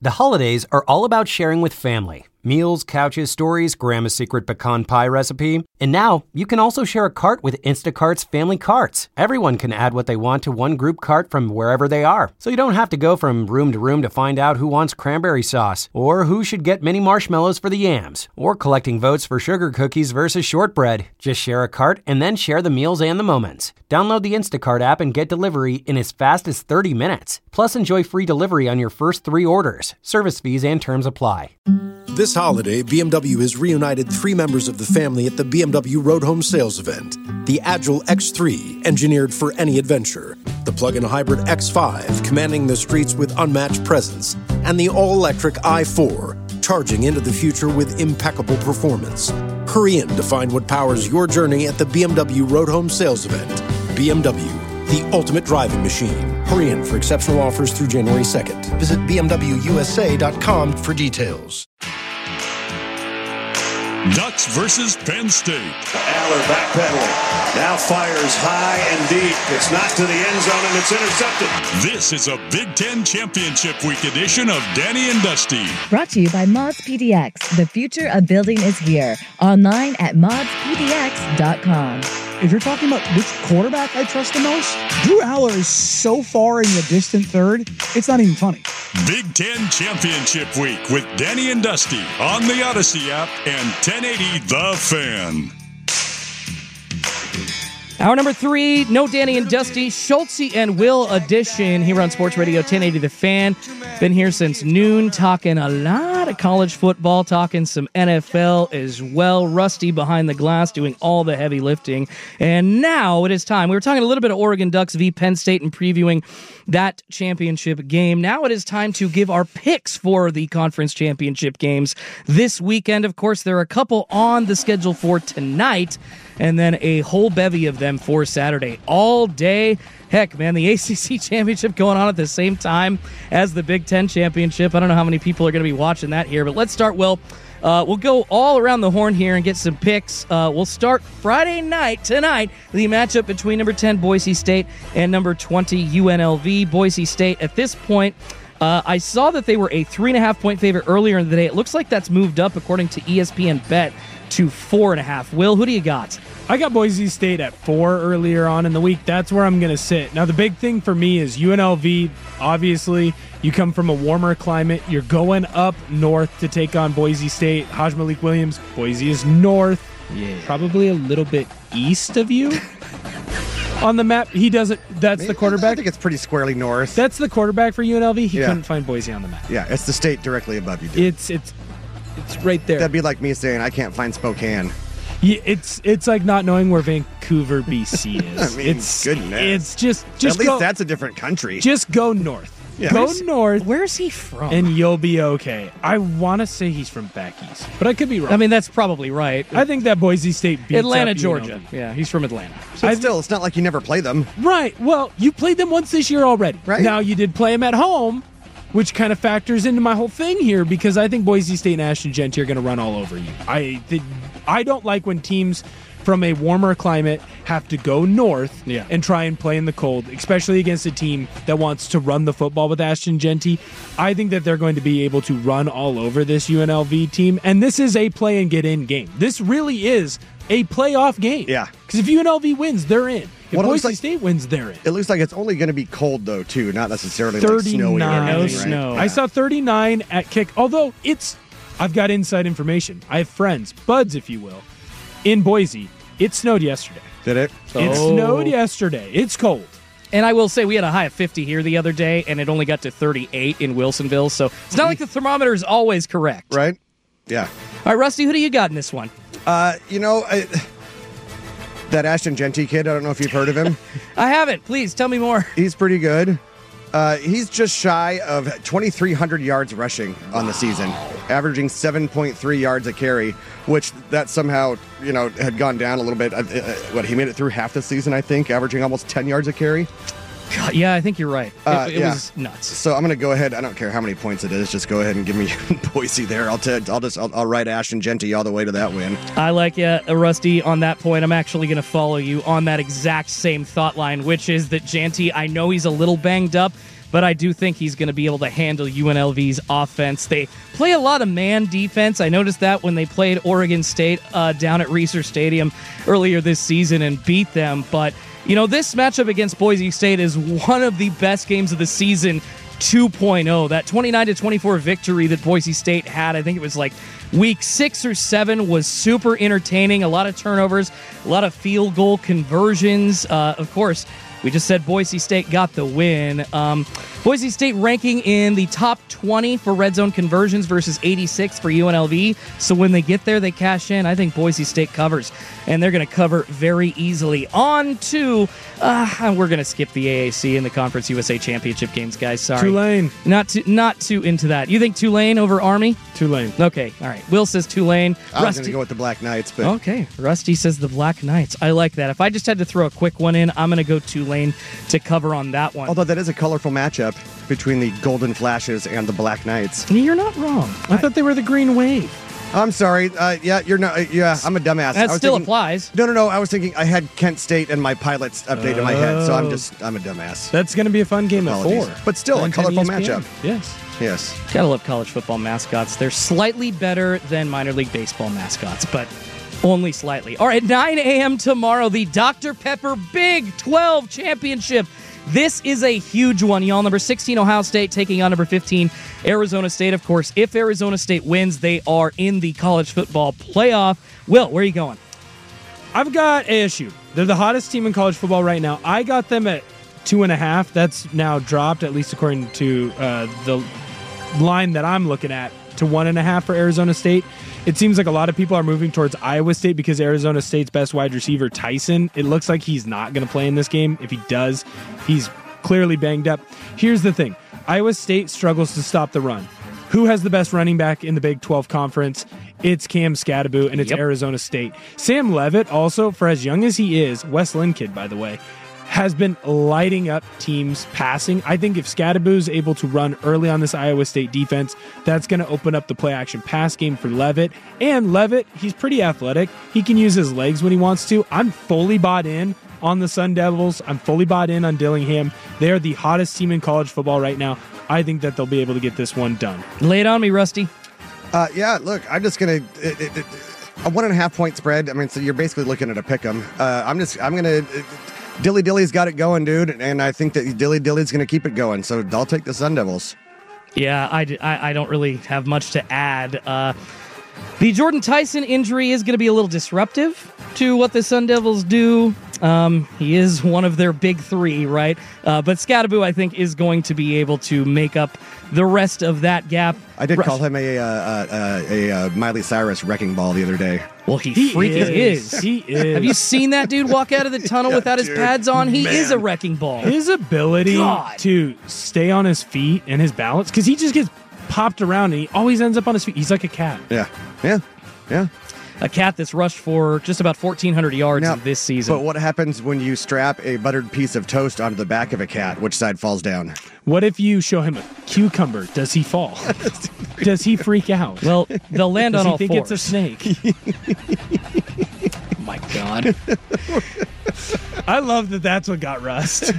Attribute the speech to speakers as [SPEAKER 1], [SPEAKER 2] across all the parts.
[SPEAKER 1] The holidays are all about sharing with family. Meals, couches, stories, Grandma's secret pecan pie recipe. And now, you can also share a cart with Instacart's Family Carts. Everyone can add what they want to one group cart from wherever they are. So you don't have to go from room to find out who wants cranberry sauce, or who should get mini marshmallows for the yams, or collecting votes for sugar cookies versus shortbread. Just share a cart and then share the meals and the moments. Download the Instacart app and get delivery in as fast as 30 minutes. Plus, enjoy free delivery on your first 3 orders. Service fees and terms apply.
[SPEAKER 2] This holiday, BMW has reunited 3 members of the family at the BMW Road Home Sales event. The Agile X3, engineered for any adventure. The plug-in hybrid X5, commanding the streets with unmatched presence. And the all-electric i4, charging into the future with impeccable performance. Hurry in to find what powers your journey at the BMW Road Home Sales event. BMW, the ultimate driving machine. Hurry in for exceptional offers through January 2nd. Visit bmwusa.com for details.
[SPEAKER 3] Ducks versus Penn State.
[SPEAKER 4] Aller backpedaling. Now fires high and deep. It's not to the end zone and it's intercepted.
[SPEAKER 3] This is a Big Ten Championship Week edition of Danny and Dusty.
[SPEAKER 5] Brought to you by Mods PDX. The future of building is here. Online at modspdx.com.
[SPEAKER 6] If you're talking about which quarterback I trust the most, Drew Aller is so far in the distant third, it's not even funny.
[SPEAKER 3] Big Ten Championship Week with Danny and Dusty on the Odyssey app and 1080 The Fan.
[SPEAKER 7] Hour number 3, no Danny and Dusty, Schultze and Will edition here on Sports Radio 1080 The Fan. Been here since noon, talking a lot of college football, talking some NFL as well. Rusty behind the glass doing all the heavy lifting. And now it is time. We were talking a little bit of Oregon Ducks v. Penn State and previewing that championship game. Now it is time to give our picks for the conference championship games this weekend. Of course, there are a couple on the schedule for tonight, and then a whole bevy of them for Saturday. All day. Heck, man, the ACC Championship going on at the same time as the Big Ten Championship. I don't know how many people are going to be watching that here, but let's start, Will. We'll go all around the horn here and get some picks. We'll start Friday night, tonight, the matchup between number 10 Boise State and number 20 UNLV. Boise State, at this point, I saw that they were a 3.5-point favorite earlier in the day. It looks like that's moved up, according to ESPN Bet, to 4.5. Will, who do you got?
[SPEAKER 8] I got Boise State at 4 earlier on in the week. That's where I'm going to sit. Now, the big thing for me is UNLV, obviously, you come from a warmer climate. You're going up north to take on Boise State. Haj Malik Williams, Boise is north, probably a little bit east of you. On the map, he doesn't. That's the quarterback.
[SPEAKER 9] I think it's pretty squarely north.
[SPEAKER 8] That's the quarterback for UNLV. He couldn't find Boise on the map.
[SPEAKER 9] Yeah, it's the state directly above you, dude.
[SPEAKER 8] It's right there.
[SPEAKER 9] That'd be like me saying I can't find Spokane.
[SPEAKER 8] Yeah, it's like not knowing where Vancouver, BC is.
[SPEAKER 9] I mean, goodness.
[SPEAKER 8] It's just
[SPEAKER 9] at least that's a different country.
[SPEAKER 8] Just go north.
[SPEAKER 9] Yeah.
[SPEAKER 8] Go north.
[SPEAKER 7] Where's he from?
[SPEAKER 8] And you'll be okay. I want to say he's from back east, but I could be wrong.
[SPEAKER 7] I mean, that's probably right.
[SPEAKER 8] I think that Boise State beats
[SPEAKER 7] Atlanta,
[SPEAKER 8] up
[SPEAKER 7] Georgia.
[SPEAKER 8] UNLV.
[SPEAKER 7] Yeah, he's from Atlanta.
[SPEAKER 9] So still, it's not like you never play them.
[SPEAKER 8] Right. Well, you played them once this year already.
[SPEAKER 9] Right.
[SPEAKER 8] Now, you did play them at home, which kind of factors into my whole thing here, because I think Boise State and Ashton Genty are going to run all over you. I don't like when teams from a warmer climate have to go north and try and play in the cold, especially against a team that wants to run the football with Ashton Genty. I think that they're going to be able to run all over this UNLV team, and this is a play and get in game. This really is a playoff game.
[SPEAKER 9] Yeah.
[SPEAKER 8] Because if UNLV wins, they're in. If Boise State wins, they're in.
[SPEAKER 9] It looks like it's only going to be cold, though, too, not necessarily
[SPEAKER 8] 39.
[SPEAKER 9] like snowy or anything,
[SPEAKER 8] No
[SPEAKER 9] right?
[SPEAKER 8] snow. I saw 39 at kick, although I've got inside information. I have friends, buds, if you will, in Boise. It snowed yesterday.
[SPEAKER 9] Did it?
[SPEAKER 8] It snowed yesterday. It's cold.
[SPEAKER 7] And I will say we had a high of 50 here the other day, and it only got to 38 in Wilsonville. So it's not like the thermometer is always correct.
[SPEAKER 9] Right? Yeah.
[SPEAKER 7] All right, Rusty, who do you got in this one?
[SPEAKER 9] That Ashton Genty kid, I don't know if you've heard of him.
[SPEAKER 7] I haven't. Please, tell me more.
[SPEAKER 9] He's pretty good. He's just shy of 2,300 yards rushing on the season, averaging 7.3 yards a carry, which that somehow, had gone down a little bit. He made it through half the season, I think, averaging almost 10 yards a carry.
[SPEAKER 7] God, yeah, I think you're right. It was nuts.
[SPEAKER 9] So I'm going to go ahead. I don't care how many points it is. Just go ahead and give me Boise there. I'll ride Ashton Genty all the way to that win.
[SPEAKER 7] I like you, Rusty, on that point. I'm actually going to follow you on that exact same thought line, which is that Genty, I know he's a little banged up, but I do think he's going to be able to handle UNLV's offense. They play a lot of man defense. I noticed that when they played Oregon State down at Reser Stadium earlier this season and beat them. But, this matchup against Boise State is one of the best games of the season 2.0. That 29-24 victory that Boise State had, I think it was like week 6 or 7, was super entertaining. A lot of turnovers, a lot of field goal conversions. Of course, we just said Boise State got the win. Boise State ranking in the top 20 for red zone conversions versus 86 for UNLV. So when they get there, they cash in. I think Boise State covers, and they're going to cover very easily. On to, we're going to skip the AAC in the Conference USA Championship games, guys. Sorry.
[SPEAKER 8] Tulane.
[SPEAKER 7] Not too into that. You think Tulane over Army?
[SPEAKER 8] Tulane.
[SPEAKER 7] Okay, all right. Will says Tulane.
[SPEAKER 9] I was going to go with the Black Knights. But
[SPEAKER 7] Okay, Rusty says the Black Knights. I like that. If I just had to throw a quick one in, I'm going to go Tulane to cover on that one.
[SPEAKER 9] Although that is a colorful matchup between the Golden Flashes and the Black Knights.
[SPEAKER 7] You're not wrong.
[SPEAKER 8] I thought they were the Green Wave.
[SPEAKER 9] I'm sorry. You're not. Yeah, I'm a dumbass.
[SPEAKER 7] That still applies.
[SPEAKER 9] No. I was thinking I had Kent State and my Pilots update in my head, so I'm a dumbass.
[SPEAKER 8] That's going to be a fun game
[SPEAKER 9] Apologies.
[SPEAKER 8] at 4.
[SPEAKER 9] But still, a colorful matchup.
[SPEAKER 8] Yes.
[SPEAKER 7] Gotta love college football mascots. They're slightly better than minor league baseball mascots, but only slightly. All right, 9 a.m. tomorrow, the Dr. Pepper Big 12 Championship. This is a huge one, y'all. Number 16, Ohio State, taking on number 15, Arizona State. Of course, if Arizona State wins, they are in the college football playoff. Will, where are you going?
[SPEAKER 8] I've got ASU. They're the hottest team in college football right now. I got them at 2.5. That's now dropped, at least according to the line that I'm looking at, to 1.5 for Arizona State. It seems like a lot of people are moving towards Iowa State because Arizona State's best wide receiver, Tyson, it looks like he's not going to play in this game. If he does, he's clearly banged up. Here's the thing. Iowa State struggles to stop the run. Who has the best running back in the Big 12 Conference? It's Cam Scadaboo, and it's Arizona State. Sam Levitt, also, for as young as he is, West Linn kid, by the way, has been lighting up teams passing. I think if Scadaboo is able to run early on this Iowa State defense, that's going to open up the play-action pass game for Levitt. And Levitt, he's pretty athletic. He can use his legs when he wants to. I'm fully bought in on the Sun Devils. I'm fully bought in on Dillingham. They are the hottest team in college football right now. I think that they'll be able to get this one done.
[SPEAKER 7] Lay it on me, Rusty.
[SPEAKER 9] Look, I'm just going to... a 1.5 point spread. I mean, so you're basically looking at a pick 'em. I'm going to... Dilly Dilly's got it going, dude, and I think that Dilly Dilly's going to keep it going, so I'll take the Sun Devils.
[SPEAKER 7] Yeah, I don't really have much to add. The Jordan Tyson injury is going to be a little disruptive to what the Sun Devils do. He is one of their big 3, right? But Scadaboo, I think, is going to be able to make up the rest of that gap.
[SPEAKER 9] I did call him a Miley Cyrus wrecking ball the other day.
[SPEAKER 7] Well, he freaking is.
[SPEAKER 8] He is.
[SPEAKER 7] Have you seen that dude walk out of the tunnel without his pads on? He is a wrecking ball.
[SPEAKER 8] His ability to stay on his feet and his balance, because he just gets popped around and he always ends up on his feet. He's like a cat.
[SPEAKER 9] Yeah.
[SPEAKER 7] A cat that's rushed for just about 1,400 yards this season.
[SPEAKER 9] But what happens when you strap a buttered piece of toast onto the back of a cat? Which side falls down?
[SPEAKER 8] What if you show him a cucumber? Does he fall? Does he freak out?
[SPEAKER 7] Well, they'll land on all fours.
[SPEAKER 8] Does he think it's a
[SPEAKER 7] snake? Oh, my God.
[SPEAKER 8] I love that that's what got Rust.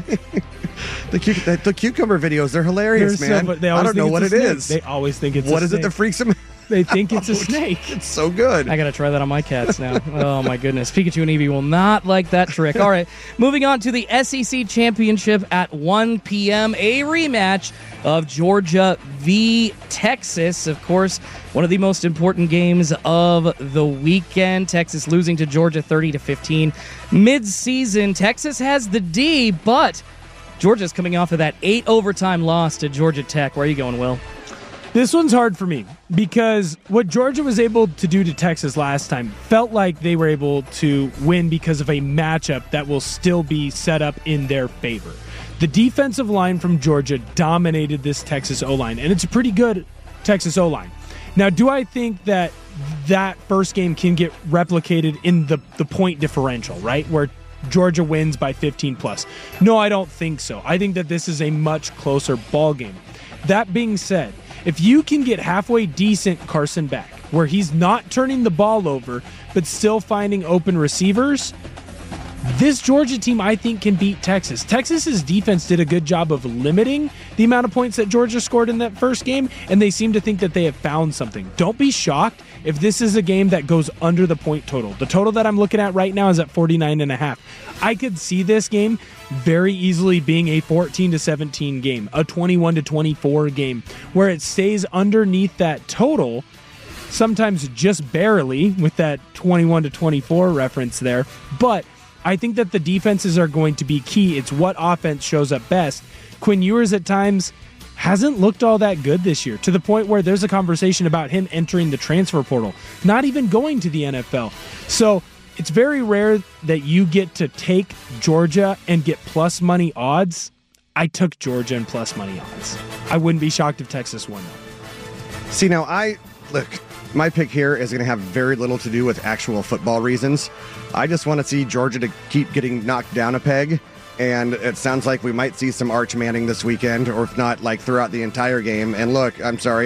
[SPEAKER 9] The cucumber videos, they're hilarious, man. I don't know what it is.
[SPEAKER 8] They always think it's a snake.
[SPEAKER 9] What is it that freaks them?
[SPEAKER 8] They think it's a snake.
[SPEAKER 9] It's so good.
[SPEAKER 7] I got to try that on my cats now. Oh, my goodness. Pikachu and Eevee will not like that trick. All right, moving on to the SEC Championship at 1 p.m., a rematch of Georgia v. Texas. Of course, one of the most important games of the weekend. Texas losing to Georgia 30-15. Mid-season, Texas has the D, but Georgia's coming off of that 8 overtime loss to Georgia Tech. Where are you going, Will?
[SPEAKER 8] This one's hard for me because what Georgia was able to do to Texas last time felt like they were able to win because of a matchup that will still be set up in their favor. The defensive line from Georgia dominated this Texas O-line, and it's a pretty good Texas O-line. Now, do I think that first game can get replicated in the point differential, right, where Georgia wins by 15 plus? No, I don't think so. I think that this is a much closer ball game. That being said, if you can get halfway decent Carson back, where he's not turning the ball over, but still finding open receivers, This Georgia team, I think, can beat Texas. Texas's defense did a good job of limiting the amount of points that Georgia scored in that first game, and they seem to think that they have found something. Don't be shocked if this is a game that goes under the point total. The total that I'm looking at right now is at 49.5. I could see this game very easily being a 14-17 game, a 21-24 game, where it stays underneath that total, sometimes just barely with that 21-24 reference there, but I think that the defenses are going to be key. It's what offense shows up best. Quinn Ewers at times hasn't looked all that good this year, to the point where there's a conversation about him entering the transfer portal, not even going to the NFL. So it's very rare that you get to take Georgia and get plus money odds. I took Georgia and plus money odds. I wouldn't be shocked if Texas won, though.
[SPEAKER 9] See, now my pick here is going to have very little to do with actual football reasons. I just want to see Georgia to keep getting knocked down a peg, and it sounds like we might see some Arch Manning this weekend, or if not, like throughout the entire game. And look, I'm sorry,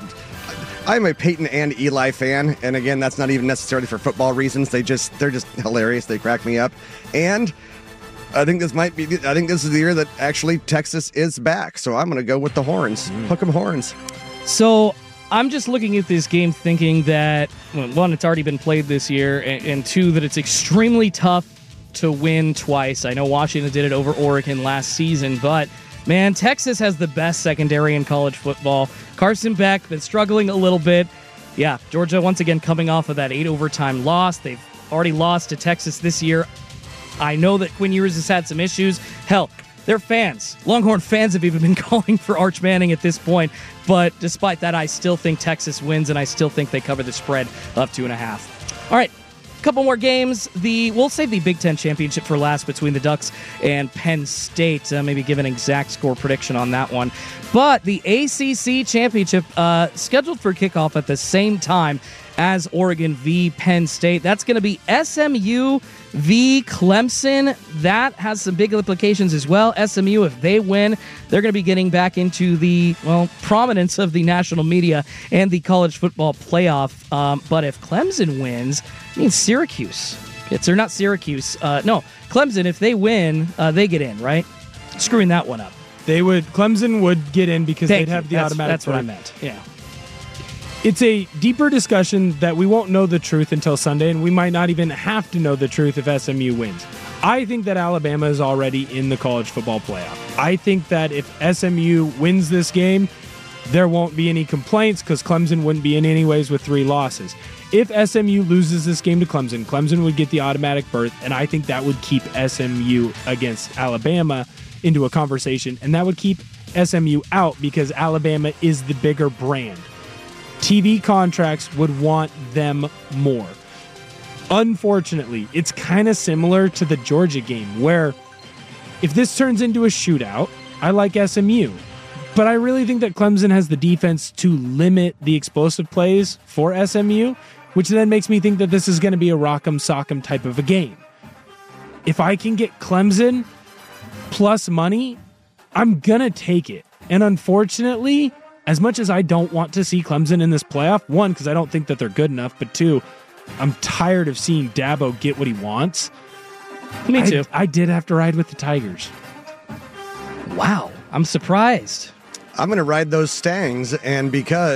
[SPEAKER 9] I'm a Peyton and Eli fan, and again, that's not even necessarily for football reasons. They're just hilarious. They crack me up, and I think this is the year that actually Texas is back. So I'm going to go with the Horns. Hook 'em Horns.
[SPEAKER 7] So I'm just looking at this game thinking that, one, it's already been played this year, and two, that it's extremely tough to win twice. I know Washington did it over Oregon last season, but man, Texas has the best secondary in college football. Carson Beck been struggling a little bit. Yeah, Georgia once again coming off of that 8 overtime loss. They've already lost to Texas this year. I know that Quinn Ewers has had some issues. Hell, their fans, Longhorn fans, have even been calling for Arch Manning at this point. But despite that, I still think Texas wins, and I still think they cover the spread of 2.5. All right, a couple more games. We'll save the Big Ten championship for last between the Ducks and Penn State. Maybe give an exact score prediction on that one. But the ACC championship scheduled for kickoff at the same time as Oregon v. Penn State. That's going to be SMU v. Clemson. That has some big implications as well. SMU, if they win, they're going to be getting back into the, prominence of the national media and the college football playoff. But if Clemson wins, I mean Syracuse. Clemson, if they win, they get in, right? Screwing that one up.
[SPEAKER 8] Clemson would get in because they'd have the automatic.
[SPEAKER 7] That's what I meant. Yeah.
[SPEAKER 8] It's a deeper discussion that we won't know the truth until Sunday, and we might not even have to know the truth if SMU wins. I think that Alabama is already in the college football playoff. I think that if SMU wins this game, there won't be any complaints because Clemson wouldn't be in anyways with 3 losses. If SMU loses this game to Clemson, Clemson would get the automatic berth, and I think that would keep SMU against Alabama into a conversation, and that would keep SMU out because Alabama is the bigger brand. TV contracts would want them more. Unfortunately, it's kind of similar to the Georgia game where if this turns into a shootout, I like SMU. But I really think that Clemson has the defense to limit the explosive plays for SMU, which then makes me think that this is going to be a rock'em sock'em type of a game. If I can get Clemson plus money, I'm going to take it. And unfortunately, as much as I don't want to see Clemson in this playoff, one, because I don't think that they're good enough, but two, I'm tired of seeing Dabo get what he wants.
[SPEAKER 7] Me too.
[SPEAKER 8] I did have to ride with the Tigers.
[SPEAKER 7] Wow, I'm surprised.
[SPEAKER 9] I'm going to ride those Stangs, and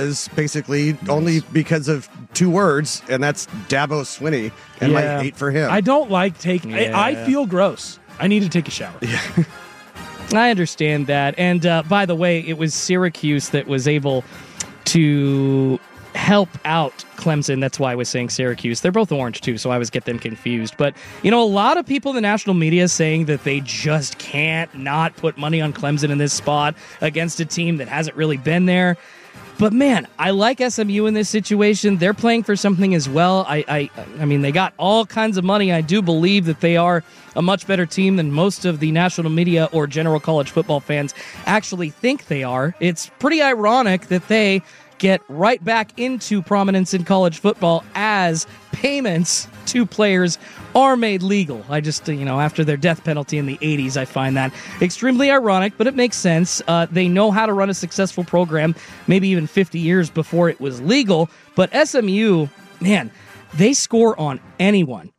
[SPEAKER 9] only because of 2 words, and that's Dabo Swinney, and my 8 for him.
[SPEAKER 8] I don't like taking.
[SPEAKER 7] Yeah.
[SPEAKER 8] I feel gross. I need to take a shower.
[SPEAKER 9] Yeah.
[SPEAKER 7] I understand that. And by the way, it was Syracuse that was able to help out Clemson. That's why I was saying Syracuse. They're both orange too, so I always get them confused. But, a lot of people in the national media saying that they just can't not put money on Clemson in this spot against a team that hasn't really been there. But man, I like SMU in this situation. They're playing for something as well. I mean, they got all kinds of money. I do believe that they are a much better team than most of the national media or general college football fans actually think they are. It's pretty ironic that they get right back into prominence in college football as payments to players are made legal. I just, after their death penalty in the 80s, I find that extremely ironic, but it makes sense. They know how to run a successful program, maybe even 50 years before it was legal. But SMU, man, they score on anyone.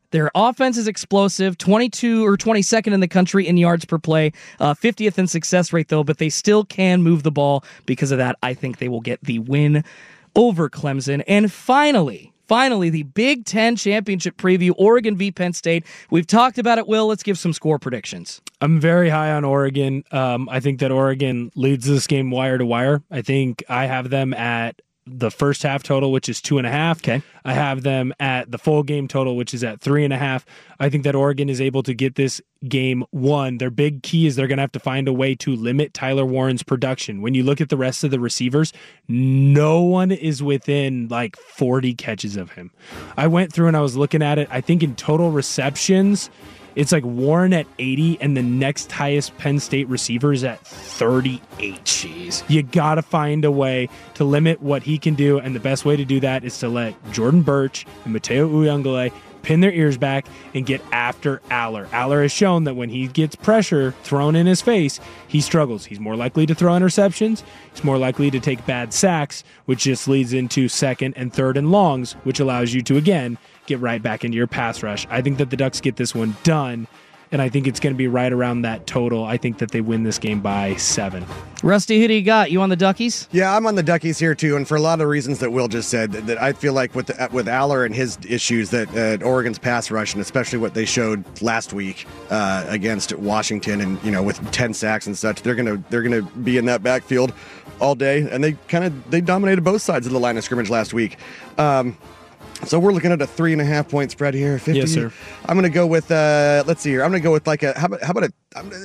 [SPEAKER 7] Their offense is explosive, 22 or 22nd in the country in yards per play, 50th in success rate, though, but they still can move the ball. Because of that, I think they will get the win over Clemson. And finally, the Big Ten Championship preview, Oregon v. Penn State. We've talked about it, Will. Let's give some score predictions.
[SPEAKER 8] I'm very high on Oregon. I think that Oregon leads this game wire to wire. I think I have them at the first half total, which is 2.5.
[SPEAKER 7] Okay.
[SPEAKER 8] I have them at the full game total, which is at 3.5. I think that Oregon is able to get this game won. Their big key is they're going to have to find a way to limit Tyler Warren's production. When you look at the rest of the receivers, no one is within like 40 catches of him. I went through and I was looking at it. I think in total receptions, it's like Warren at 80, and the next highest Penn State receiver is at 38.
[SPEAKER 7] Jeez.
[SPEAKER 8] You got to find a way to limit what he can do, and the best way to do that is to let Jordan Birch and Mateo Uyunglele pin their ears back and get after Aller. Aller has shown that when he gets pressure thrown in his face, he struggles. He's more likely to throw interceptions. He's more likely to take bad sacks, which just leads into second and third and longs, which allows you to, again, get right back into your pass rush. I think that the Ducks get this one done, and I think it's going to be right around that total. I think that they win this game by 7.
[SPEAKER 7] Rusty, who do you got? You on the Duckies?
[SPEAKER 9] Yeah, I'm on the Duckies here too, and for a lot of reasons that Will just said, that I feel like with Aller and his issues, that Oregon's pass rush, and especially what they showed last week against Washington, and with 10 sacks and such, they're gonna be in that backfield all day, and they dominated both sides of the line of scrimmage last week. So we're looking at a 3.5 point spread here. 50.
[SPEAKER 8] Yes, sir.
[SPEAKER 9] I'm going to go with, let's see here. I'm going to go with how about a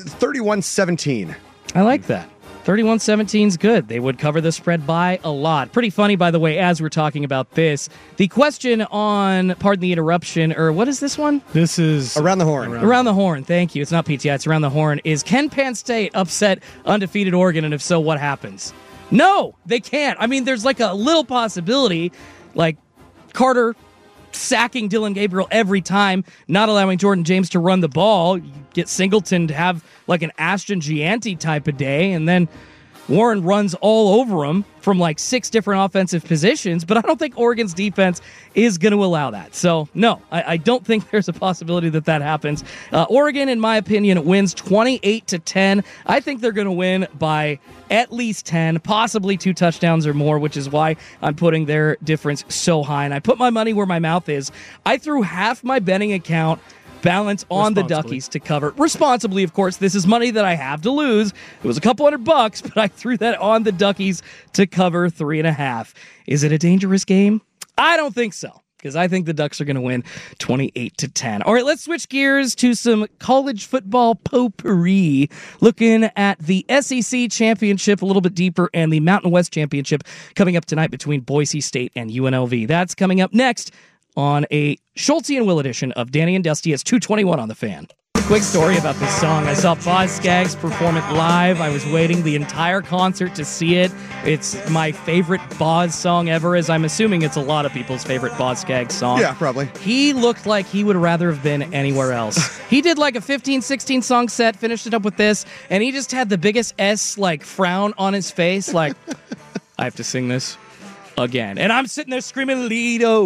[SPEAKER 9] 31-17.
[SPEAKER 7] I like that. 31-17 is good. They would cover the spread by a lot. Pretty funny, by the way, as we're talking about this. The question on, pardon the interruption, or what is this one?
[SPEAKER 8] This is
[SPEAKER 9] Around the Horn.
[SPEAKER 7] Around the Horn. Thank you. It's not PTI. It's Around the Horn. Is can Penn State upset undefeated Oregon? And if so, what happens? No, they can't. I mean, there's like a little possibility, like Carter sacking Dylan Gabriel every time, not allowing Jordan James to run the ball. You get Singleton to have like an Ashton Gianti type of day, and then Warren runs all over him from like 6 different offensive positions, but I don't think Oregon's defense is going to allow that. So, no, I don't think there's a possibility that happens. Oregon, in my opinion, wins 28-10. I think they're going to win by at least 10, possibly 2 touchdowns or more, which is why I'm putting their difference so high. And I put my money where my mouth is. I threw half my betting account balance on the Duckies to cover. Responsibly, of course. This is money that I have to lose. It was a couple $100, but I threw that on the Duckies to cover 3.5. Is it a dangerous game? I don't think so, because I think the Ducks are going to win 28-10. All right, let's switch gears to some college football potpourri, looking at the SEC Championship a little bit deeper and the Mountain West Championship coming up tonight between Boise State and UNLV. That's coming up next on a Schulte and Will edition of Danny and Dusty. It's 2:21 on the Fan. Quick story about this song. I saw Boz Scaggs perform it live. I was waiting the entire concert to see it. It's my favorite Boz song ever, as I'm assuming it's a lot of people's favorite Boz Scaggs song.
[SPEAKER 9] Yeah, probably.
[SPEAKER 7] He looked like he would rather have been anywhere else. He did like a 15, 16 song set, finished it up with this, and he just had the biggest frown on his face, like, I have to sing this again. And I'm sitting there screaming, Lido,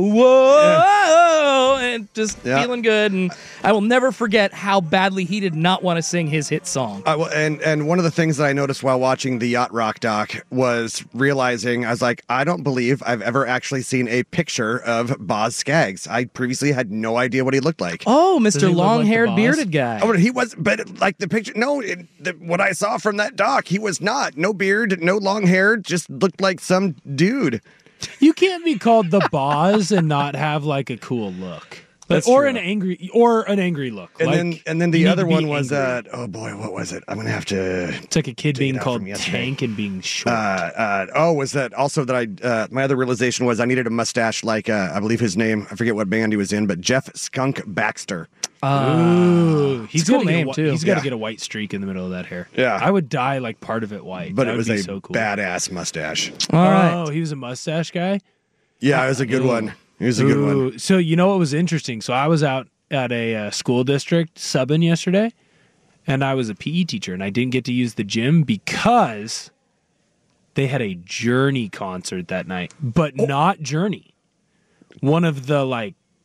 [SPEAKER 7] whoa, and just feeling good. And I will never forget how badly he did not want to sing his hit song.
[SPEAKER 9] And one of the things that I noticed while watching the Yacht Rock doc was realizing, I was like, I don't believe I've ever actually seen a picture of Boz Scaggs. I previously had no idea what he looked like.
[SPEAKER 7] Oh, Mr. Long-haired, bearded guy.
[SPEAKER 9] Oh, he was, but like the picture, no, what I saw from that doc, he was not. No beard, no long hair, just looked like some dude.
[SPEAKER 8] You can't be called the Boz and not have like a cool look. An angry look.
[SPEAKER 9] And then the other one was oh boy, what was it? I'm gonna have to.
[SPEAKER 8] It's like a kid being called Tank and being short.
[SPEAKER 9] Was that also that I? My other realization was I needed a mustache like I believe his name. I forget what band he was in, but Jeff Skunk Baxter.
[SPEAKER 8] Ooh, he's
[SPEAKER 7] got a name too.
[SPEAKER 8] He's got to get a white streak in the middle of that hair.
[SPEAKER 9] Yeah,
[SPEAKER 8] I would dye like part of it white,
[SPEAKER 9] but it was
[SPEAKER 8] so cool.
[SPEAKER 9] Badass mustache.
[SPEAKER 7] All right.
[SPEAKER 8] Oh, he was a mustache guy.
[SPEAKER 9] Yeah, it was a good one. It was a good one.
[SPEAKER 8] So you know what was interesting? So I was out at a school district subbing yesterday, and I was a PE teacher, and I didn't get to use the gym because they had a Journey concert that night, but not Journey. One of the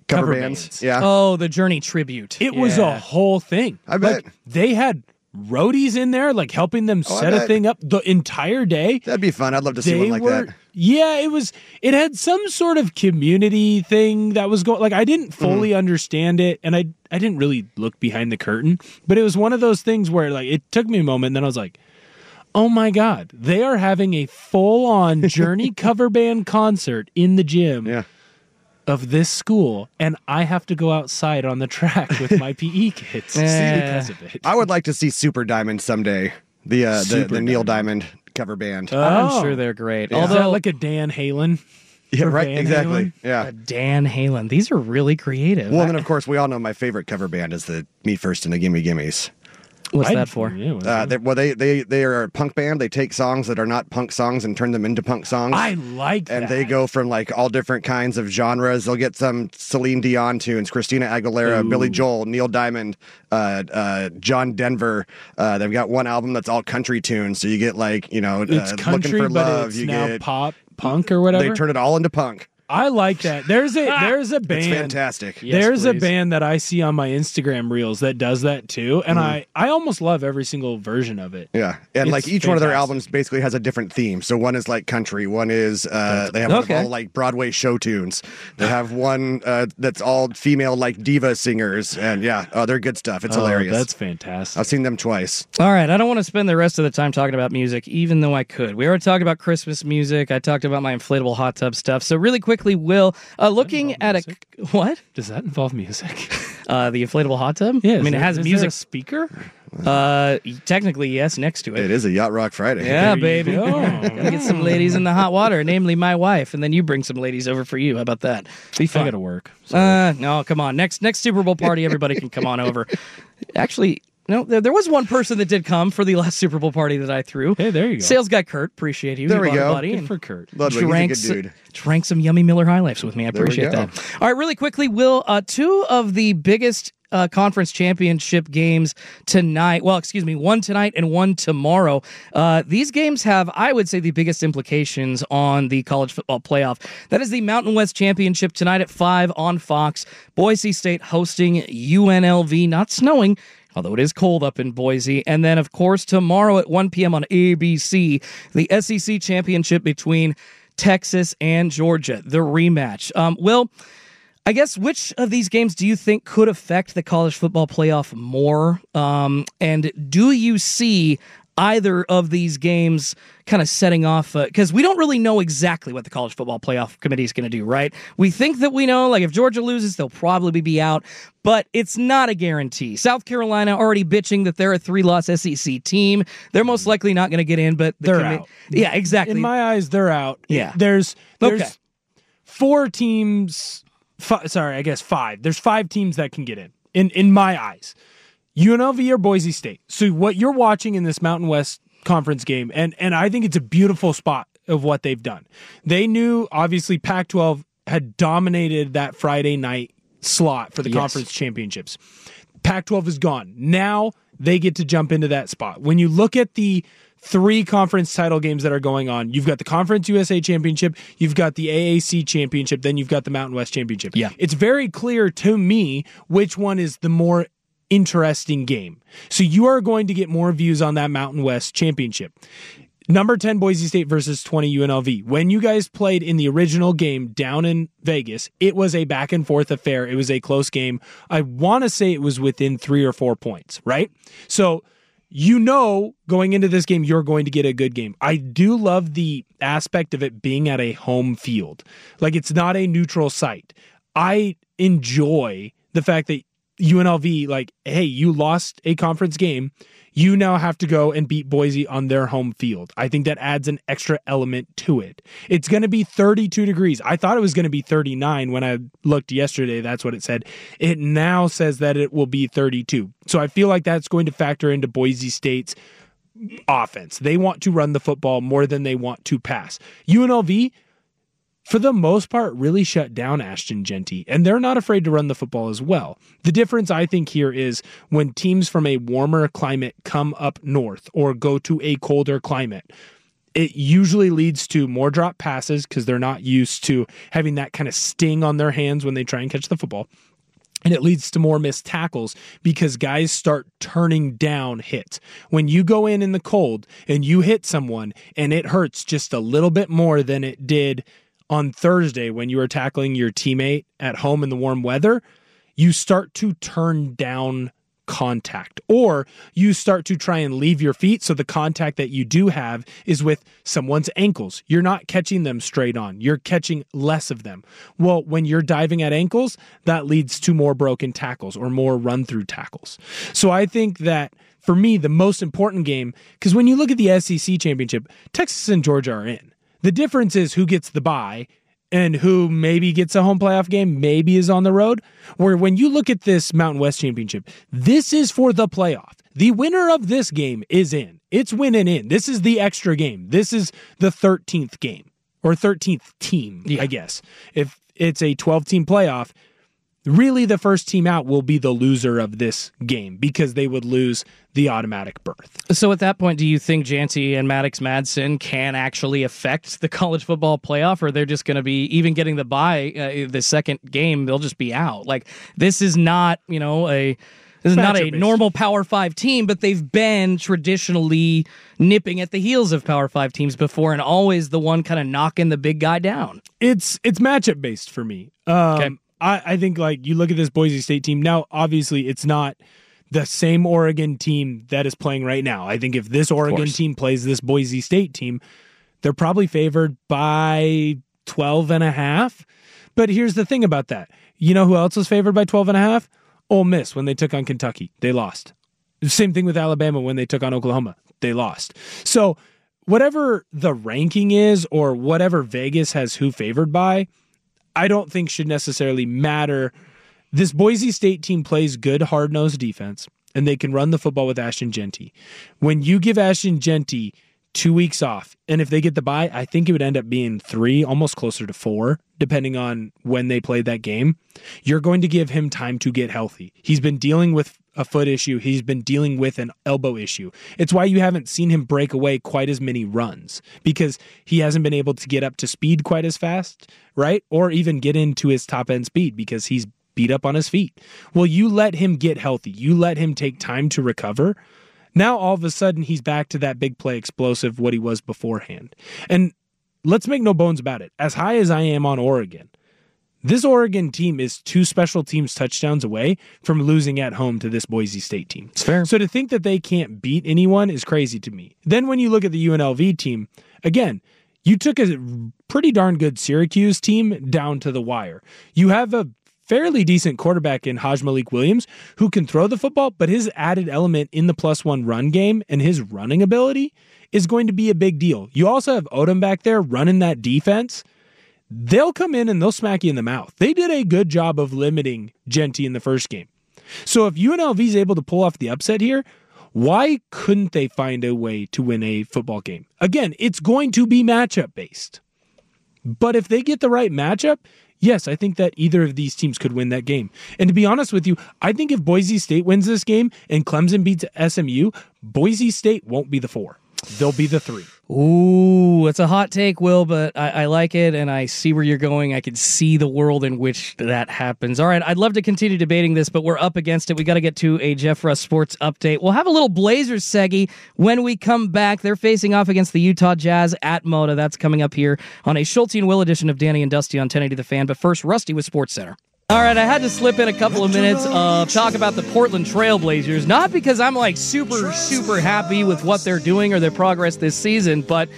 [SPEAKER 9] Cover bands. Yeah.
[SPEAKER 7] Oh, the Journey tribute.
[SPEAKER 8] It was a whole thing.
[SPEAKER 9] I bet.
[SPEAKER 8] Like, they had roadies in there, like helping them set a thing up the entire day.
[SPEAKER 9] That'd be fun. I'd love to see one like that.
[SPEAKER 8] Yeah, it had some sort of community thing that was going, like, I didn't fully understand it, and I didn't really look behind the curtain, but it was one of those things where, like, it took me a moment, and then I was like, oh my God, they are having a full-on Journey cover band concert in the gym of this school, and I have to go outside on the track with my PE kids because of it.
[SPEAKER 9] I would like to see Super Diamond someday. The Neil Diamond cover band.
[SPEAKER 7] I'm sure they're great.
[SPEAKER 8] Yeah. Although, like a Dan Halen.
[SPEAKER 9] Yeah, right.
[SPEAKER 8] Van
[SPEAKER 9] exactly.
[SPEAKER 8] Halen?
[SPEAKER 9] Yeah.
[SPEAKER 7] Dan Halen. These are really creative.
[SPEAKER 9] Well, and then of course we all know my favorite cover band is the Me First and the Gimme Gimmes.
[SPEAKER 7] What's that for?
[SPEAKER 9] They are a punk band. They take songs that are not punk songs and turn them into punk songs.
[SPEAKER 8] I like that.
[SPEAKER 9] And they go from like all different kinds of genres. They'll get some Celine Dion tunes, Christina Aguilera, Billy Joel, Neil Diamond, John Denver. They've got one album that's all country tunes. So you get like,
[SPEAKER 8] it's country,
[SPEAKER 9] Looking for
[SPEAKER 8] but
[SPEAKER 9] Love.
[SPEAKER 8] it's
[SPEAKER 9] You
[SPEAKER 8] now
[SPEAKER 9] get
[SPEAKER 8] pop, punk or whatever.
[SPEAKER 9] They turn it all into punk.
[SPEAKER 8] I like that. There's a band.
[SPEAKER 9] It's fantastic.
[SPEAKER 8] There's a band that I see on my Instagram reels that does that too, and I almost love every single version of it.
[SPEAKER 9] Yeah, and
[SPEAKER 8] It's
[SPEAKER 9] like each one of their
[SPEAKER 8] fantastic.
[SPEAKER 9] albums basically has a different theme. So one is like country, one is they have one of all like Broadway show tunes. They have one that's all female like diva singers, and they're good stuff. It's hilarious.
[SPEAKER 8] That's fantastic.
[SPEAKER 9] I've seen them twice.
[SPEAKER 7] All right, I don't want to spend the rest of the time talking about music, even though I could. We already talked about Christmas music. I talked about my inflatable hot tub stuff. So really quickly, Will, looking at what?
[SPEAKER 8] Does that involve music?
[SPEAKER 7] The inflatable hot tub?
[SPEAKER 8] Yeah,
[SPEAKER 7] I mean, it has
[SPEAKER 8] is
[SPEAKER 7] music.
[SPEAKER 8] there a speaker?
[SPEAKER 7] Technically, yes, next to it.
[SPEAKER 9] It is a Yacht Rock Friday.
[SPEAKER 7] Yeah,
[SPEAKER 8] There you
[SPEAKER 7] baby.
[SPEAKER 8] go.
[SPEAKER 7] Gotta get some ladies in the hot water, namely my wife, and then you bring some ladies over for you. How about that? Be
[SPEAKER 8] I
[SPEAKER 7] fun.
[SPEAKER 8] gotta work.
[SPEAKER 7] No, come on. Next Super Bowl party, everybody can come on over. Actually, no, there was one person that did come for the last Super Bowl party that I threw.
[SPEAKER 8] Hey, there you go.
[SPEAKER 7] Sales guy Kurt, appreciate you.
[SPEAKER 9] There
[SPEAKER 7] You
[SPEAKER 9] we
[SPEAKER 7] bought a
[SPEAKER 9] go.
[SPEAKER 7] buddy,
[SPEAKER 8] Good
[SPEAKER 7] and
[SPEAKER 8] for Kurt.
[SPEAKER 9] Ludwig, he's a good dude.
[SPEAKER 7] drank some yummy Miller High Lifes with me. I
[SPEAKER 9] There we
[SPEAKER 7] appreciate
[SPEAKER 9] go.
[SPEAKER 7] that. All right, really quickly, Will, two of the biggest conference championship games tonight. Well, excuse me, one tonight and one tomorrow. These games have, I would say, the biggest implications on the college football playoff. That is the Mountain West Championship tonight at 5 on Fox. Boise State hosting UNLV, not snowing, although it is cold up in Boise. And then, of course, tomorrow at 1 p.m. on ABC, the SEC Championship between Texas and Georgia, the rematch. Will, I guess, which of these games do you think could affect the college football playoff more? And do you see either of these games kind of setting off, because we don't really know exactly what the college football playoff committee is going to do, right? We think that we know, like if Georgia loses, they'll probably be out, but it's not a guarantee. South Carolina already bitching that they're a 3-loss SEC team. They're most likely not going to get in, but
[SPEAKER 8] They're out.
[SPEAKER 7] Yeah, exactly.
[SPEAKER 8] In my eyes, they're out.
[SPEAKER 7] Yeah.
[SPEAKER 8] There's
[SPEAKER 7] Okay.
[SPEAKER 8] 4 teams. I guess 5. There's 5 teams that can get in my eyes. UNLV or Boise State. So what you're watching in this Mountain West Conference game, and I think it's a beautiful spot of what they've done. They knew, obviously, Pac-12 had dominated that Friday night slot for the conference championships. Pac-12 is gone. Now they get to jump into that spot. When you look at the 3 conference title games that are going on, you've got the Conference USA Championship, you've got the AAC Championship, then you've got the Mountain West Championship.
[SPEAKER 7] Yeah.
[SPEAKER 8] It's very clear to me which one is the more interesting game. So you are going to get more views on that Mountain West Championship. Number 10 Boise State versus 20 UNLV. When you guys played in the original game down in Vegas, it was a back and forth affair. It was a close game. I want to say it was within 3 or 4 points, right? So going into this game, you're going to get a good game. I do love the aspect of it being at a home field. Like, it's not a neutral site. I enjoy the fact that UNLV, like, hey, you lost a conference game. You now have to go and beat Boise on their home field. I think that adds an extra element to it. It's going to be 32 degrees. I thought it was going to be 39 when I looked yesterday. That's what it said. It now says that it will be 32. So I feel like that's going to factor into Boise State's offense. They want to run the football more than they want to pass. UNLV, for the most part, really shut down Ashton Genty, and they're not afraid to run the football as well. The difference, I think, here is when teams from a warmer climate come up north or go to a colder climate, it usually leads to more drop passes because they're not used to having that kind of sting on their hands when they try and catch the football. And it leads to more missed tackles because guys start turning down hits. When you go in the cold and you hit someone and it hurts just a little bit more than it did on Thursday when you were tackling your teammate at home in the warm weather, you start to turn down contact, or you start to try and leave your feet so the contact that you do have is with someone's ankles. You're not catching them straight on. You're catching less of them. Well, when you're diving at ankles, that leads to more broken tackles or more run-through tackles. So I think that for me, the most important game, because when you look at the SEC championship, Texas and Georgia are in. The difference is who gets the bye and who maybe gets a home playoff game, maybe is on the road. Where when you look at this Mountain West Championship, this is for the playoff. The winner of this game is in. It's winning in. This is the extra game. This is the 13th game, or 13th team, I guess. If it's a 12-team playoff, really the first team out will be the loser of this game because they would lose the automatic berth.
[SPEAKER 7] So at that point, do you think Janty and Maddox Madsen can actually affect the college football playoff, or they're just going to be, even getting the bye, the second game, they'll just be out? Like, this is not, a normal Power 5 team, but they've been traditionally nipping at the heels of Power 5 teams before and always the one kind of knocking the big guy down.
[SPEAKER 8] It's matchup based for me. Okay. I think, like, you look at this Boise State team. Now, obviously, it's not the same Oregon team that is playing right now. I think if this Oregon team plays this Boise State team, they're probably favored by 12.5. But here's the thing about that. You know who else was favored by 12.5? Ole Miss when they took on Kentucky. They lost. Same thing with Alabama when they took on Oklahoma. They lost. So whatever the ranking is or whatever Vegas has who favored by, I don't think should necessarily matter. This Boise State team plays good, hard-nosed defense, and they can run the football with Ashton Jeanty. When you give Ashton Jeanty 2 weeks off, and if they get the bye, I think it would end up being 3, almost closer to 4, depending on when they played that game. You're going to give him time to get healthy. He's been dealing with a foot issue. He's been dealing with an elbow issue. It's why you haven't seen him break away quite as many runs, because he hasn't been able to get up to speed quite as fast, right? Or even get into his top end speed because he's beat up on his feet. Well, you let him get healthy. You let him take time to recover. Now, all of a sudden, he's back to that big play explosive, what he was beforehand. And let's make no bones about it. As high as I am on Oregon, this Oregon team is 2 special teams touchdowns away from losing at home to this Boise State team.
[SPEAKER 7] It's fair.
[SPEAKER 8] So to think that they can't beat anyone is crazy to me. Then when you look at the UNLV team, again, you took a pretty darn good Syracuse team down to the wire. You have a fairly decent quarterback in Haj Malik Williams who can throw the football, but his added element in the +1 run game and his running ability is going to be a big deal. You also have Odom back there running that defense. They'll come in and they'll smack you in the mouth. They did a good job of limiting Jeanty in the first game. So if UNLV is able to pull off the upset here, why couldn't they find a way to win a football game? Again, it's going to be matchup based. But if they get the right matchup, yes, I think that either of these teams could win that game. And to be honest with you, I think if Boise State wins this game and Clemson beats SMU, Boise State won't be the 4. They'll be the 3.
[SPEAKER 7] Ooh, it's a hot take, Will, but I like it, and I see where you're going. I can see the world in which that happens. All right, I'd love to continue debating this, but we're up against it. We got to get to a Jeff Russ Sports update. We'll have a little Blazers seggy when we come back. They're facing off against the Utah Jazz at Moda. That's coming up here on a Schulte and Will edition of Danny and Dusty on 1080 The Fan. But first, Rusty with SportsCenter. All right, I had to slip in a couple of minutes of talk about the Portland Trail Blazers, not because I'm like super happy with what they're doing or their progress this season, but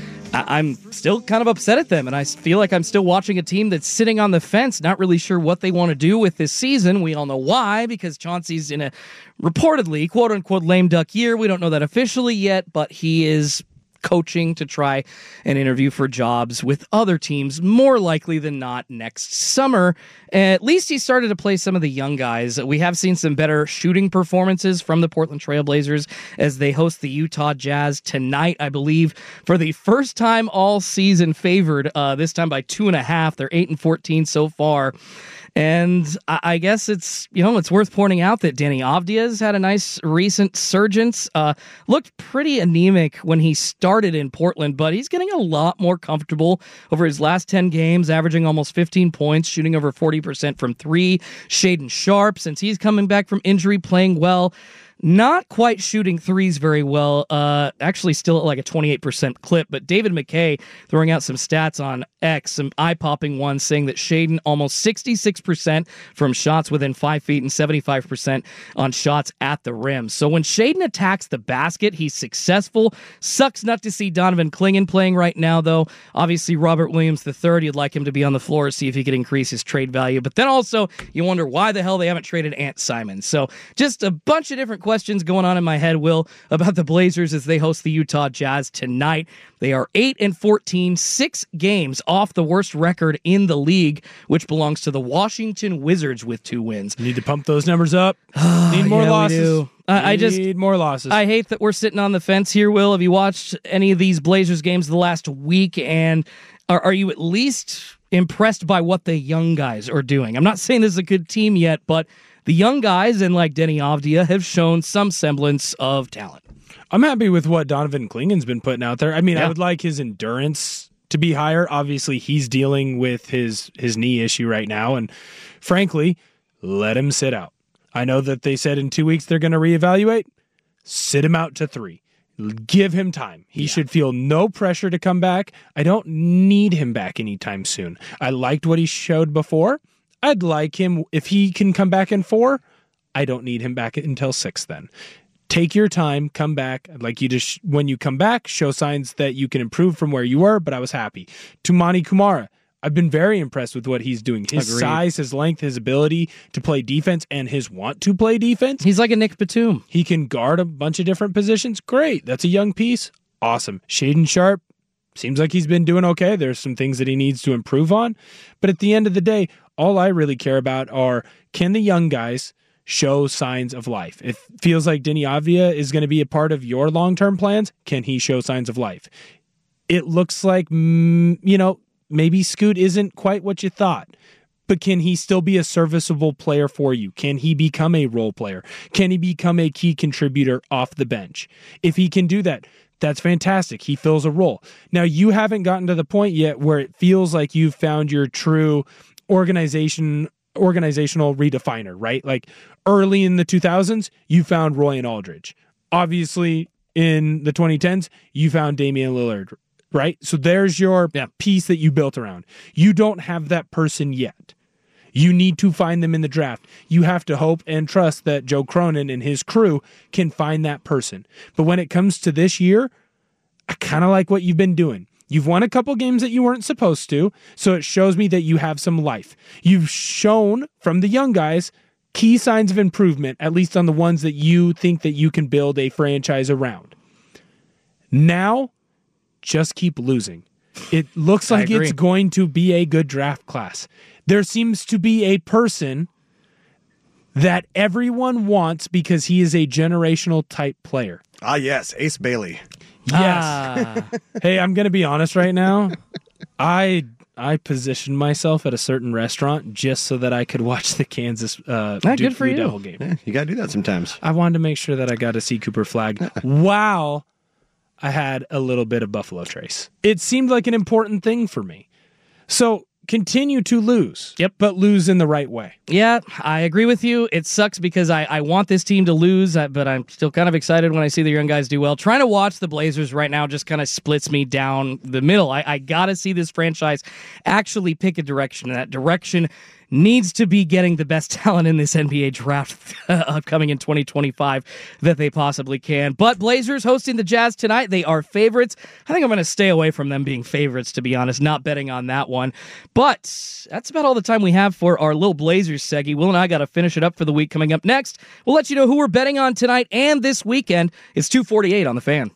[SPEAKER 7] I'm still kind of upset at them, and I feel like I'm still watching a team that's sitting on the fence, not really sure what they want to do with this season. We all know why, because Chauncey's in a reportedly quote-unquote lame duck year. We don't know that officially yet, but he is coaching to try and interview for jobs with other teams, more likely than not next summer. At least he started to play some of the young guys. We have seen some better shooting performances from the Portland Trail Blazers as they host the Utah Jazz tonight, I believe, for the first time all season favored, this time by 2.5. They're 8-14 so far. And I guess it's worth pointing out that Danny Avdia's had a nice recent surgence. Looked pretty anemic when he started in Portland, but he's getting a lot more comfortable over his last 10 games, averaging almost 15 points, shooting over 40% from three. Shaden Sharp, since he's coming back from injury, playing well. Not quite shooting threes very well, actually still at like a 28% clip, but David McKay throwing out some stats on X, some eye-popping ones, saying that Shaden almost 66% from shots within 5 feet and 75% on shots at the rim. So when Shaden attacks the basket, he's successful. Sucks not to see Donovan Clingan playing right now, though. Obviously, Robert Williams III, you'd like him to be on the floor, see if he could increase his trade value. But then also, you wonder why the hell they haven't traded Ant Simons. So just a bunch of different questions going on in my head, Will, about the Blazers as they host the Utah Jazz tonight. They are 8-14, 6 games off the worst record in the league, which belongs to the Washington Wizards with 2 wins.
[SPEAKER 8] Need to pump those numbers up. Need more losses. Need more losses.
[SPEAKER 7] I hate that we're sitting on the fence here, Will. Have you watched any of these Blazers games the last week, and are you at least impressed by what the young guys are doing? I'm not saying this is a good team yet, but the young guys, and like Denny Avdia, have shown some semblance of talent.
[SPEAKER 8] I'm happy with what Donovan Clingan's been putting out there. I mean, I would like his endurance to be higher. Obviously, he's dealing with his knee issue right now, and frankly, let him sit out. I know that they said in 2 weeks they're going to reevaluate. Sit him out to 3. Give him time. He should feel no pressure to come back. I don't need him back anytime soon. I liked what he showed before. I'd like him, if he can come back in 4, I don't need him back until 6 then. Take your time, come back. I'd like you to, when you come back, show signs that you can improve from where you were, but I was happy. Tumani Kumara, I've been very impressed with what he's doing. His size, his length, his ability to play defense, and his want to play defense.
[SPEAKER 7] He's like a Nick Batum.
[SPEAKER 8] He can guard a bunch of different positions. Great. That's a young piece. Awesome. Shaden Sharp, seems like he's been doing okay. There's some things that he needs to improve on. But at the end of the day, all I really care about are, can the young guys show signs of life? It feels like Denny Avdia is going to be a part of your long-term plans. Can he show signs of life? It looks like, maybe Scoot isn't quite what you thought, but can he still be a serviceable player for you? Can he become a role player? Can he become a key contributor off the bench? If he can do that, that's fantastic. He fills a role. Now, you haven't gotten to the point yet where it feels like you've found your true organizational redefiner, right? Like early in the 2000s, you found Roy and Aldridge. Obviously, in the 2010s, you found Damian Lillard, right? So there's your piece that you built around. You don't have that person yet. You need to find them in the draft. You have to hope and trust that Joe Cronin and his crew can find that person. But when it comes to this year, I kind of like what you've been doing. You've won a couple games that you weren't supposed to, so it shows me that you have some life. You've shown from the young guys key signs of improvement, at least on the ones that you think that you can build a franchise around. Now, just keep losing. It looks like it's going to be a good draft class. There seems to be a person that everyone wants because he is a generational type player.
[SPEAKER 9] Ah, yes, Ace Bailey.
[SPEAKER 8] Yes. Hey, I'm going to be honest right now. I positioned myself at a certain restaurant just so that I could watch the Kansas Duke Blue Devil game.
[SPEAKER 9] Yeah, you got to do that sometimes.
[SPEAKER 8] I wanted to make sure that I got to see Cooper Flagg while I had a little bit of Buffalo Trace. It seemed like an important thing for me. So continue to lose, but lose in the right way.
[SPEAKER 7] Yeah, I agree with you. It sucks because I want this team to lose, but I'm still kind of excited when I see the young guys do well. Trying to watch the Blazers right now just kind of splits me down the middle. I got to see this franchise actually pick a direction, and that direction needs to be getting the best talent in this NBA draft upcoming in 2025 that they possibly can. But Blazers hosting the Jazz tonight. They are favorites. I think I'm going to stay away from them being favorites, to be honest, not betting on that one. But that's about all the time we have for our little Blazers seggy. Will and I got to finish it up for the week. Coming up next, we'll let you know who we're betting on tonight and this weekend. It's 2:48 on The Fan.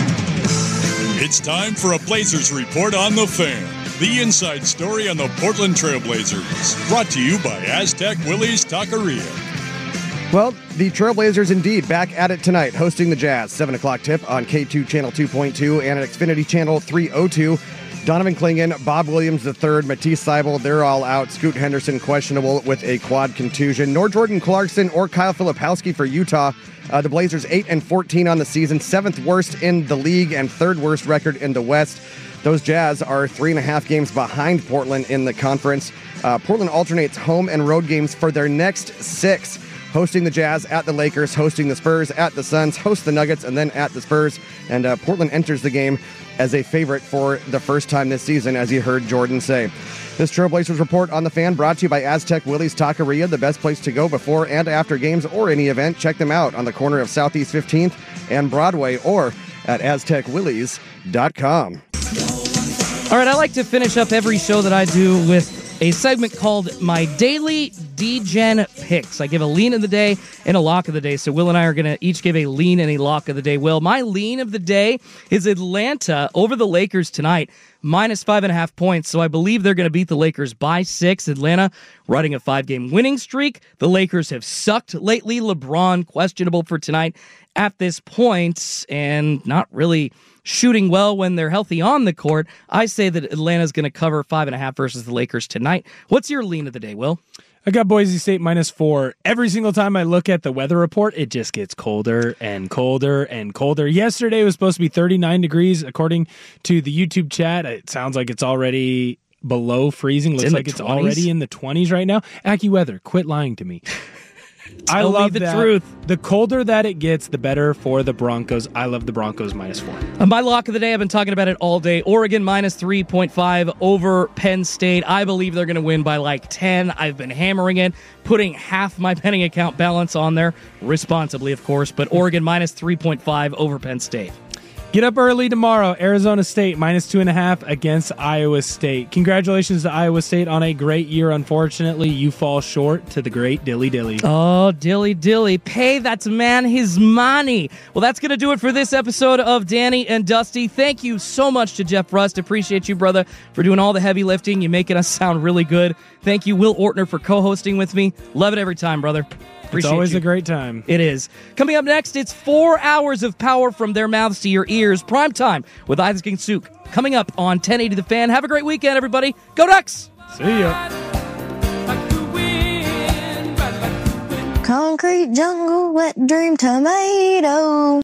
[SPEAKER 3] It's time for a Blazers report on The Fan. The inside story on the Portland Trailblazers. Brought to you by Aztec Willie's Taqueria.
[SPEAKER 9] Well, the Trailblazers indeed back at it tonight, hosting the Jazz. 7 o'clock tip on K2 Channel 2.2 and at Xfinity Channel 302. Donovan Clingan, Bob Williams III, Matisse Seibel, they're all out. Scoot Henderson questionable with a quad contusion. Nor Jordan Clarkson or Kyle Filipowski for Utah. The Blazers 8-14 on the season, 7th worst in the league and 3rd worst record in the West. Those Jazz are 3.5 games behind Portland in the conference. Portland alternates home and road games for their next 6. Hosting the Jazz, at the Lakers, hosting the Spurs, at the Suns, host the Nuggets, and then at the Spurs. And Portland enters the game as a favorite for the first time this season, as you heard Jordan say. This Trailblazers Report on the Fan brought to you by Aztec Willie's Taqueria, the best place to go before and after games or any event. Check them out on the corner of Southeast 15th and Broadway or at AztecWillies.com.
[SPEAKER 7] All right, I like to finish up every show that I do with a segment called My Daily DGen Picks. I give a lean of the day and a lock of the day. So Will and I are going to each give a lean and a lock of the day. Will, my lean of the day is Atlanta over the Lakers tonight, minus 5.5 points. So I believe they're going to beat the Lakers by 6. Atlanta riding a 5-game winning streak. The Lakers have sucked lately. LeBron questionable for tonight at this point and not really shooting well when they're healthy on the court. I say that Atlanta's going to cover 5.5 versus the Lakers tonight. What's your lean of the day, Will?
[SPEAKER 8] I got Boise State minus 4. Every single time I look at the weather report, it just gets colder and colder and colder. Yesterday it was supposed to be 39 degrees. According to the YouTube chat, it sounds like it's already below freezing. Looks like it's already in the 20s right now. AccuWeather, quit lying to me. I love the truth. The colder that it gets, the better for the Broncos. I love the Broncos minus 4.
[SPEAKER 7] My lock of the day, I've been talking about it all day. Oregon minus 3.5 over Penn State. I believe they're going to win by like 10. I've been hammering it, putting half my penny account balance on there, responsibly, of course, but Oregon minus 3.5 over Penn State.
[SPEAKER 8] Get up early tomorrow. Arizona State minus 2.5 against Iowa State. Congratulations to Iowa State on a great year. Unfortunately, you fall short to the great Dilly Dilly.
[SPEAKER 7] Oh, Dilly Dilly. Pay that man his money. Well, that's going to do it for this episode of Danny and Dusty. Thank you so much to Jeff Rust. Appreciate you, brother, for doing all the heavy lifting. You're making us sound really good. Thank you, Will Ortner, for co-hosting with me. Love it every time, brother.
[SPEAKER 8] It's always a great time.
[SPEAKER 7] It is. Coming up next, it's 4 hours of power from their mouths to your ears. Prime time with Isaac and Suk. Coming up on 1080 The Fan. Have a great weekend, everybody. Go Ducks!
[SPEAKER 8] See ya.
[SPEAKER 10] Concrete jungle, wet dream tomato.